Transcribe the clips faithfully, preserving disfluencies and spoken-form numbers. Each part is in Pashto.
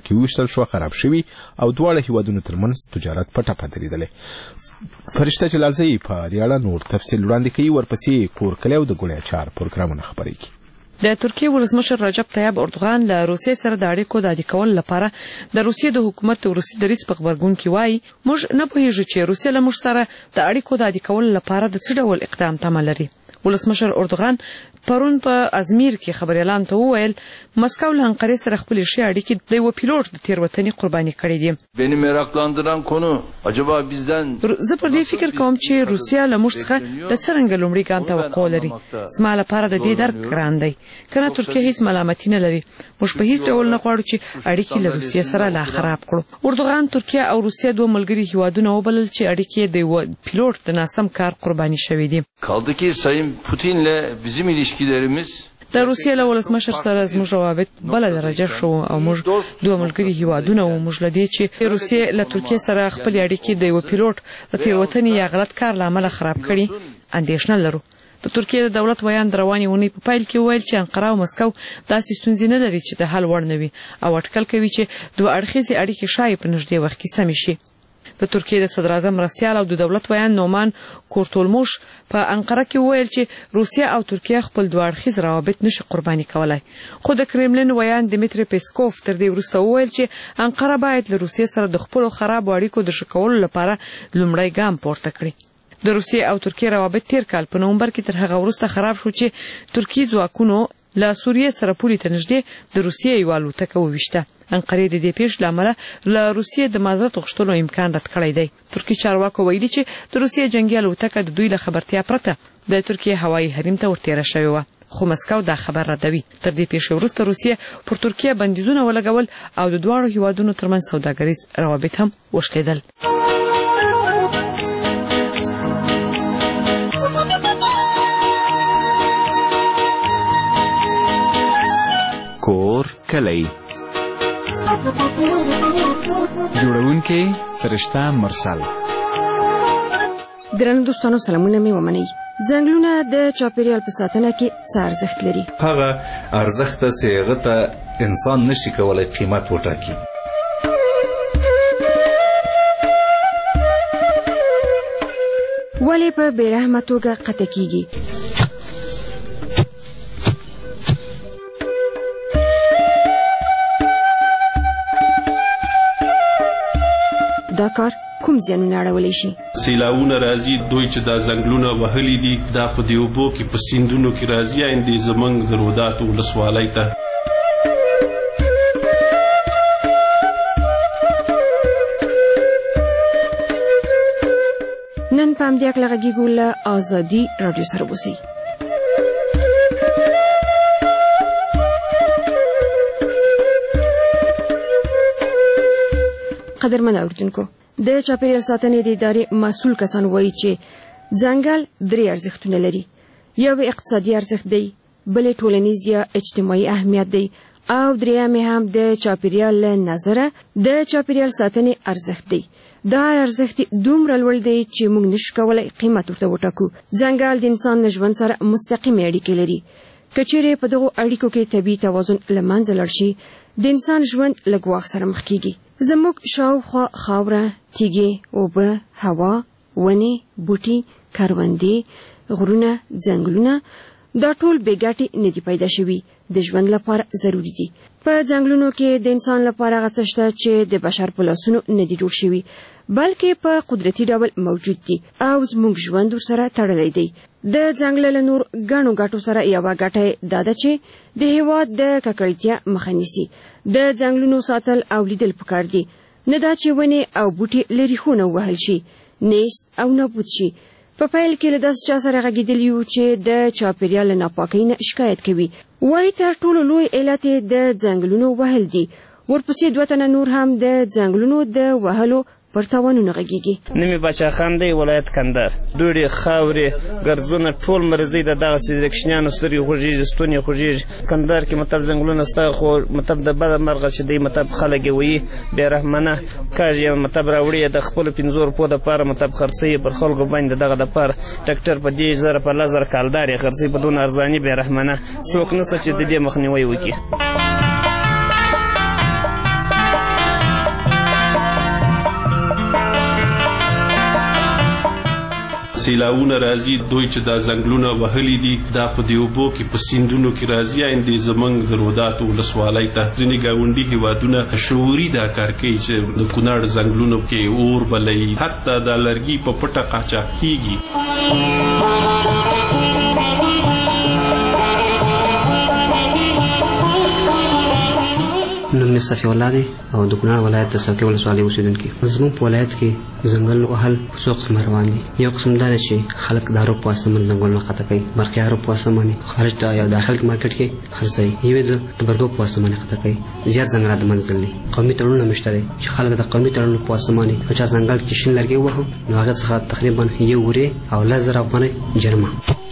کې وویشتل شوه خراب شوي او دواړه هیوادونو ترمنځ تجارت په ټپه درېدلی. فرشته جلالزی په دې اړه نور تفصیل وړاندې کوي. ورپسې کور کلی او د ګوړې اچار پروګرامونه خپرېږي. د ترکیې ولسمشر رجب طیب اردوغان له روسیې سره د اړیکو د عادي کولو لپاره د روسیې د حکومت وروستي دریځ په غبرګون کې وایي موږ نه پوهیږو چې روسیه له موږ سره د اړیکو د عادي کولو لپاره د څه ډول اقدام تمه لري. ولسمشر اردوغان پرون په ازمیر کې خبريالانو ته وویل مسکو له انقرې سره خپل شي اړیکې د یو پیلوټ د تیروتنې قرباني کړې دي. Beni meraklandıran konu acaba bizden زه پر دې فکر کوم چې روسیا له موږ څخه د څرنګه لومړي ګام توقع لري. زما لپاره د دې درک ګران دی. کنه ترکیه هیڅ ملامتي نه لري. موږ په هیڅ ډول نه غواړو چې اړیکې له روسیا سره لا خراب کړو. اردوغان ترکیه او روسیا دوه ملګري هیوادونه وبلل چې اړیکې د پیلوټ د ناسم کار قرباني شوې دي. Kaldı ki Sayın Putin'le bizim ilişkilerimiz د روسیې له ولسمشر سره زموږ روابط بله درجه شو او موږ دوه ملګري هیوادونه وو. موږ له دې چې روسیې له ترکیې سره خپل اړیکې د یو پیلوټ د تیروتنې یا غلط کار له امله خراب کړي اندېښنه لرو. د ترکیې د دولت ویان د روانې اونۍ په پیل کې وویل چې انقره او مسکو داسې ستونزې نه لري چې د حل وړ نه وي او اټکل کوي چې دوه اړخیزې اړیکې شاید په نږدې وخت کې سمې شي. د ترکیې د صدراعظم مرستیال او د دولت ویان نومان کورتولموش په انقره کې وویل چې روسیا او ترکیه خپل دوه اړخیز روابط نشي قرباني کولای. خو د کرملین ویان دمیتری پیسکوف تر دې وروسته وویل چې انقره باید له روسیې سره د خپل خراب اړیکو د ښه کولو لپاره لومړی ګام پورته کړي. د روسیې او ترکیې روابط تیر کال په نومبر کې تر هغه وروسته خراب شو چې ترکیې ځواکونو له سوریې سره پولې ته نږدې د روسیې یوه الوتکه وویشته. انقرې د دې پیښې له امله له روسیې د معذرت غوښتلو امکان رد کړی دی. ترکیې چارواکو ویلي چې د روسیې جنګي الوتکه د دوی له خبرتیا پرته د ترکیې هوایي حریم ته ورتېره شوې وه. خو مسکو دا خبر ردوي. تر دې پیښې وروسته روسیې پر ترکیې بندیزونه ولګول او د دواړو هیوادونو ترمنځ سوداګریز روابط هم وشلېدل. کور کلی جوړونکې فرشته مرسل. درنو دوستانو سلامونه مې ومنئ. ځنګلونه د چاپیریال په ساتنه کې څه ارزښت لري؟ هغه ارزښت چې هغه ته انسان نشي کولی قیمت وټاکي. ولې په بېرحمه توګه قطع کیږي؟ دا کار کوم زیانونه اړولی شي؟ سیلاوونه راځي، دوی چې دا ځنګلونه وهلي دي دا په دې اوبو کې په سیندونو کې راځي، آیندې زموږ د روداتو ولسوالۍ ته. نن په همدې هکله غږیږو له ازادي راډیو سره اوسئ. قدرمن اوریدونکو، د چاپیریال ساتنې د ادارې مسؤل کسان وایي چې ځنګل درې ارزښتونه لري. یو اقتصادي ارزښت دی، بل ټولنیز یا اجتماعي اهمیت دی او درېیم هم د چاپیریال له نظره د چاپیریال ساتنې ارزښت دی. دا ارزښت دومره لوړ دی چې موږ نشو کولی قیمت ورته وټاکو. ځنګل د انسان له ژوند سره مستقیمې اړیکې لري. که چیرې په دغو اړیکو کې طبیعي توازن له منځه لاړ شي، د انسان ژوند له ګواښ سره مخ کیږي. زموږ شاوخوا خاوره، تیږې، اوبه، هوا، ونې، بوټي، کروندې، غرونه، ځنګلونه دا ټول بې ګټې نه دي پیدا شوي، د ژوند لپاره ضروري دي. په ځنګلونو کې د انسان لپاره هغه څه شته چې د بشر په لاسونو نه دي جوړ شوي، بلکې په قدرتي ډول موجود دي او زموږ ژوند ورسره تړلی دی. د ځنګل له نور ګڼو ګټو سره یوه ګټه دا ده چې د هېواد د ککړتیا مخه نیسي. د ځنګلونو ساتل او لیدل پکار دي، نه دا چې ونې او بوټي له ریښو نه ووهل شي، نیست او نابود شي. په پیل کې له داسې چا سره غږېدلي یو چې د چاپیریال له ناپاکۍ نه شکایت کوي. وایي تر ټولو لوی علت یې د ځنګلونو وهل دي. ورپسې دوه تنه نور هم د ځنګلونو د وهلو پر تاوانونه غږیږي. نومې باچا خان دی، ولایت کندهار. دوړې، خاورې، ګرځونه ټول مرضی د دغسې د کوچنیانو سترګې خوږېږي، ستونې خوږېږي. کندهار کې مطلب ځنګلونه شته، خو مطلب د بده مرغه چې دی مطلب خلک یې وایي بې رحمانه کاږي یې مطلب راوړي یې د خپلو پنځو روپو دپاره مطلب خرڅوي پر خلکو باندې دغه دپاره ټکټر په دېرش زره په لس زره کالدار یې خرڅوي په دونه ارزاني بې رحمانه. څوک نشته چې د دې مخنیوی وکړي. سیلاونه راځي دوی چې دا ځنګلونه وهلي دي دا په دې اوبو کې په سیندونو کې راځي آینده زموږ د روداتو ولسوالۍ ته ځینې ګاونډي هیوادونه شعوري دا کار کوي چې د کونړ ځنګلونو کې اور بلوي حتی دا لرګي په پټه قاچاق کیږي. نوم مې صفي الله دی او د کونړ ولایت د څوکۍ ولسوالۍ اوسېدونکی. زموږ په ولایت کې ځنګل وهل څو قسمه روان دي. یو قسم دا دی چې خلک د اروپ په واسطه باندې ځنګلونه قطع کوي، برقي اروپ په واسطه باندې خارج ته یا داخل مارکیټ کې خرڅوي، یو د تبرګو په واسطه باندې قطع کوي. زیات ځنګلات د منځ دي. قومي تړونونه مشته دي چې خلک د قومي تړونونو په واسطه باندې په چا ځنګل کې شین لرګي ووهو نو هغه څخه تقریبا یو ورې او لس زره افغانۍ جرمه.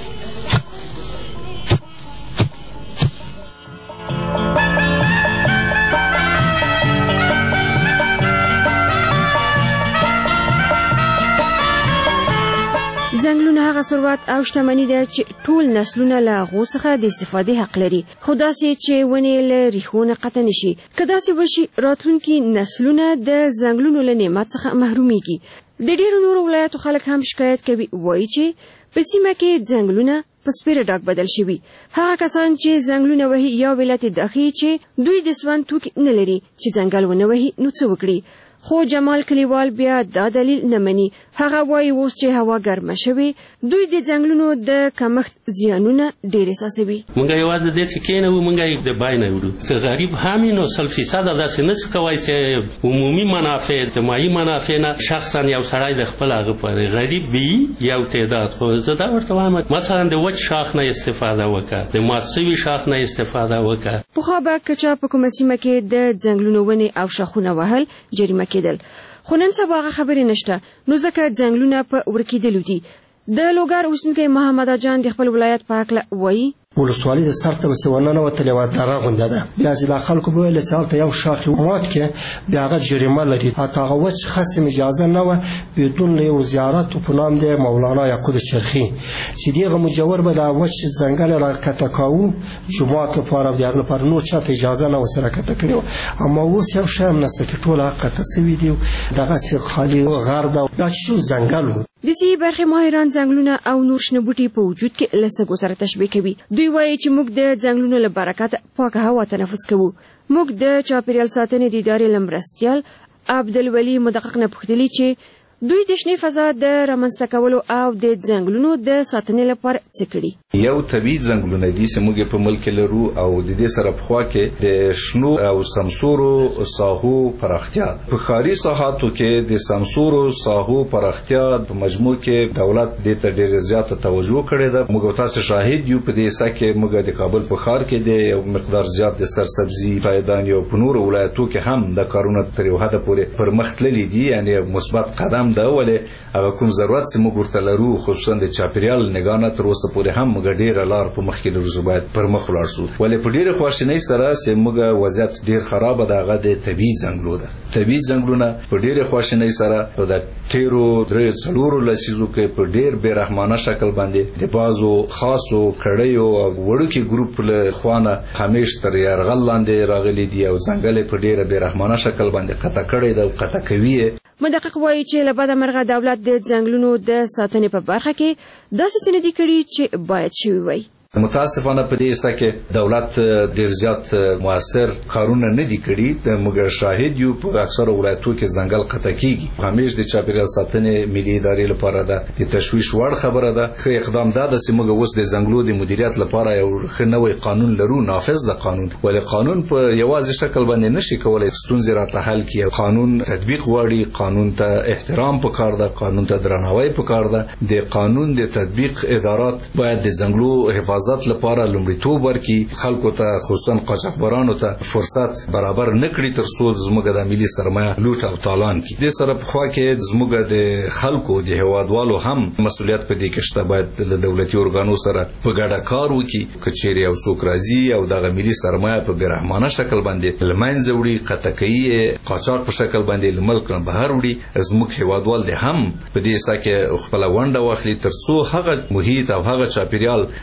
ځنګلونه هغه ثروت او شتمني ده چې ټول نسلونه له هغو څخه د استفادې حق لري، خو داسې چې ونې له ریښو نه قطع نشي. که داسې وشي راتلونکي نسلونه د ځنګلونو له نعمت څخه محرومیږي. د ډېرو نورو ولایتو خلک هم شکایت کوي، وایي چې په سیمه کې ځنګلونه په سپیره ډاک بدل شوي. هغه کسان چې ځنګلونه وهي یا ولایت داخلي چې دوی د سون توکي نه لري چې ځنګل ونه وهي نو څه وکړي. خو جمال کلیوال بیا دا دلیل نه مني. هغه وایي اوس چې هوا ګرمه شوې دوی د ځنګلونو د کمښت زیانونه ډېر احساسوي. موږ یوازې دې چې کېنوو موږ یې د بای نه وړو. که غریب هم وي نو سل فیصده داسې نه څه کوی چې عمومي منافع اجتماعي منافع نه شخصا یو سړی د خپل هغه پورې غریب وي یو تعداد. خو زه دا ورته وایم مثلا د وچ شاخ نه استفاده وکړه، د مات سوي شاخ نه استفاده وکړه. پخوا به که چا په کومه سیمه کې د ځنګلونو ونې او شاخونه وهل جریمه کېدل، خو نن سبا هغه خبرې نشته، نو ځکه ځنګلونه په ورکېدلو دي. د لوګر اوسېدونکی محمد جان د خپل ولایت په هکله وایي ولسوالۍ د سر ته بس وننوتل یوه دره غونډه ده. بیا چې دا خلکو به ویل چې هلته یو شاخ مات کې بیا هغه جریمه لري. حتی هغه وچ خصم اجازه نه وه بدون له یو زیارت په نام د مولانا یعقوب چرخي چې دغه مجور به دا وچ ځنګل را قطع کاوه جومات لپاره د هغه لپاره نور چاته اجازه نه ورسره قطع کړې وه. اما اوس یو شی هم نشته چې ټول هغه قطع سوي دي، دغسې خالي غر ده یا چې شو ځنګل و. د ځینې برخې ماهران ځنګلونه او نور شنه بوټي په وجود کې له سږو سره تشبیه کوي. دوی وایي چې موږ د ځنګلونو له برکته پاکه هوا تنفس کوو. موږ د چاپیریال ساتنې د ادارې له مرستیال عبدالولي مدقق نه پوښتلي چې دوی د شنې فضا د رامنځته کولو او د ځنګلونو د ساتنې لپاره څه کړي. یو طبیعي ځنګلونه دي چې موږ په ملک کې لرو او د دې سره پخوا کې د شنو او سمسورو ساحو پراختیا. په ښاري ساحاتو کې د سمسورو ساحو پراختیا په مجموع کې دولت دې ته ډېره زیاته توجه کړې ده. موږ تاسو شاهد یو په دې سکه کې موږ د کابل په ښار کې د یو مقدار زیات د سرسبزي پایدان یو په نورو ولایتو کې هم د کارونه تر یو حده پورې پرمخ تللي دي، یعنی مثبت قدم ده. ولې هغه کوم ضرورت چې موږ ورته لرو خصوصا د چاپیریال نگاه نه تر اوسه پورې هم موږ ډېره لار په مخ کې لرو، باید پر مخ ولاړ شو. ولې په ډېرې خواشینۍ سره چې موږ وضعیت ډېر خرابه ده هغه د طبیعي ځنګلو ده. طبیعي ځنګلونه په ډېرې خواشینۍ سره د تیرو دریو څلورو لسیزو کې په ډېر بې رحمانه شکل باندې د بعضو خاصو کړیو او وړوکي ګروپ له خوا نه همیش تر یرغل لاندې راغلي دي او ځنګل په ډېره بې رحمانه شکل باندې قطع کړی ده او قطع کوي. مدقق وایي چې له بده مرغه دولت د ځنګلونو د ساتنې په برخه کې داسې څه نه دي کړي چې باید شوي وای. متاسفانه په دې سکه دولت ډیر زیات موثر کارونه نه دي کړي. د موږ شاهد یو په اکثره ولایتونو کې ځنګل قطع کیږي. همیش د چاپیریال ساتنې ملي ادارې لپاره ده د تشویش وړ خبره ده. خو اقدام دا د چې موږ اوس د ځنګلو د مدیریت لپاره یو ښه نوی قانون لرو، نافذ د قانون. ولې قانون په یوازې شکل باندې نشي کولای ستونزې راته حل کړي. قانون تطبیق غواړي، قانون ته احترام پکار ده، قانون ته درناوی پکار ده. د قانون د تطبیق ادارات باید د ځنګلو حفاظت حفاظت لپاره لومړیتوب ورکړي، خلکو ته خصوصا قاچاقبرانو ته فرصت برابر نکړي تر څو زموږ د ملي سرمایه لوټ او تالان کړي. د سره په خوا کې زموږ د خلکو د هوادوالو هم مسؤلیت په دې کې شته. باید د دولتي ارګانو سره په ګډه کار وکړي. کچېرې او څوک راځي او دغه ملي سرمایه په بیرحمانه شکل باندې لمنځه وړي، قطع کوي، قاچاق په شکل باندې له ملک نه بهر وړي، زموږ هوادوال دې هم په دې سکه خپل ونډه واخلي تر څو هغه محیط او هغه چاپیریال چې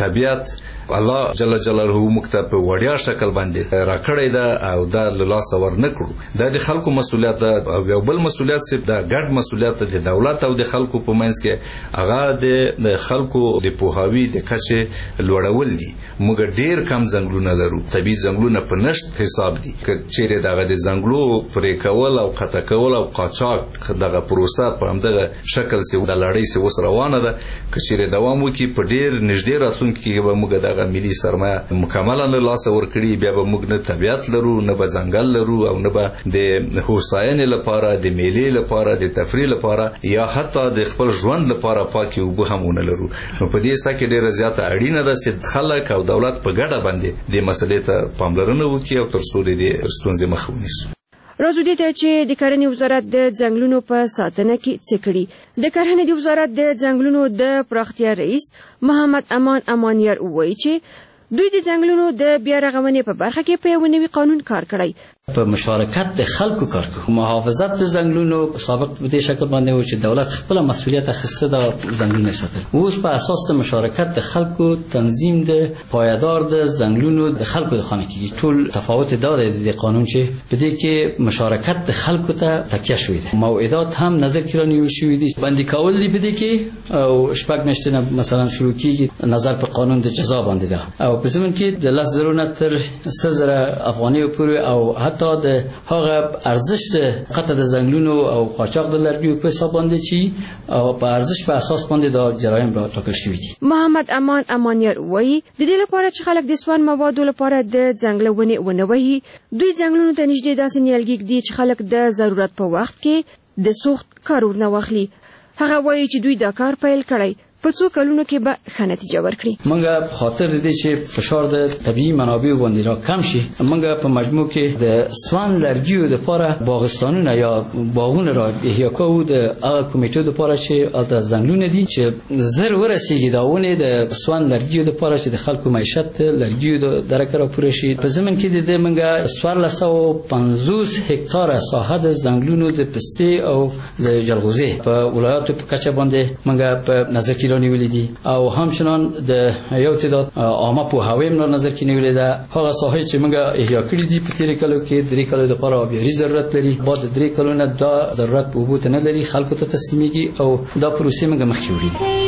طبيعت الله جل جلاله موږ ته په وړیا شکل باندې راکړی ده او دا له لاسه ورنکړو. دا د خلکو مسؤلیت ده او یو بل مسؤلیت چې دا ګډ مسؤلیت د دولت او د خلکو په منځ کې هغه د خلکو د پوهاوي د کچې لوړول دي. موږ ډیر کم ځنګلونه لرو، طبیعي ځنګلونه په نشت حساب دي. که چیرې دغه د ځنګلو پرې کول او قطع کول او قاچاق دغه پروسه په همدغه شکل سي د لړۍ سي اوس روانه ده، که چیرې دوام وکړي په ډیر نږدې راتلونکي کې به موږ دغه ملي سرمایه مکمله له لاسه ورکړي، بیا به موږ نه طبیعت لرو، نه به ځنګل لرو او نه به د هوساینې لپاره، د میلې لپاره، د تفریح لپاره یا حتی د خپل ژوند لپاره پاکې اوبه هم ونه لرو. نو په دې سکه ډیره زیاته اړینه ده چې خلک او دولت په ګډه باندې د مسلې ته پاملرنه وکړي او تر څو د ستونزې مخه ونیسو. راځو دې ته چې د کرنې وزارت د ځنګلونو په ساتنه کې څه کړي. د کرنې د وزارت د ځنګلونو د پراختیا رئیس محمد امان امانیار وایي چې دوی د ځنګلونو د بیا رغونې په برخه کې په یو نوي قانون کار کړی. په مشارکت د خلکو کار کوي. محافظت د ځنګلونو سابق په دې شکل باندې و چې دولت خپل مسؤلیت اخیسته د ځنګلونو ساتل. اوس په اساس د مشارکت د خلکو تنظیم د پایدار د ځنګلونو د خلکو د خانه کې ټول تفاوت داده د قانون چې په دې کې مشارکت د خلکو ته تکیه شوې ده. موعدات هم نظر کې رانیول شوې دي. باندې کول دي په دې کې او شپږ میاشتې مثلا شروع کیږي نظر په قانون د جزا باندې ده او په زمون کې د لس زره نه تر سل زره افغانۍ پورې او حتی د هغه ارزش د قطع د ځنګلونو او قاچاق د لرګیو په حساب باندې چې او په ارزش په اساس باندې دا جرایم را ټاکل شوی دي. محمد امان امانیار وایي د دې لپاره چې خلک د سون موادو لپاره د ځنګلونې ونوي، دوی ځنګلونو ته نږدې داسې نیالګي ږدي چې خلک د ضرورت په وخت کې د سوخت کار ورنه واخلي. هغه وایي چې دوی دا کار پیل کړی په څو کلونو کې به ښه نتیجه ورکړي. موږ په خاطر دې چې فشار د طبيعي منابع باندې را کم شي، موږ په مجموع کې د سوان لرګیو لپاره باغستانونه یا باغونه را احیا کوو د هغه کمیټو لپاره چې د ځنګلونو دي چې زر ورسیږي داونه د سوان لرګیو لپاره چې د خلکو معیشت لرګیو د درکه را پوره شي. په زمين کې د موږ څوارلس سوه پنځوس هکتاره ساحه د ځنګلونو د پستې او د جلغوزي په ولایتو په کچه باندې موږ په نظر کې نیولې دي او همچنان د یو تعداد عامه په هوایم نور نظر کې نیولې ده. هغه ساحې چې موږ احیا کړې دي په تیر کلو کې درې کلو د لپاره آبیاري ضرورت لري، بعد درې کلو نه دا ضرورت په اوبو ته نه لري، خلکو ته تسلیمېږي او دا پروسې موږ مخکې وړي.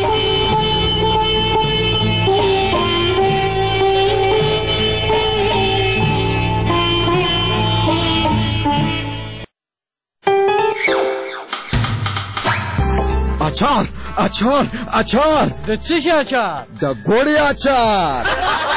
اچار اچار اچار د څه شي اچار؟ د ګوړې اچار.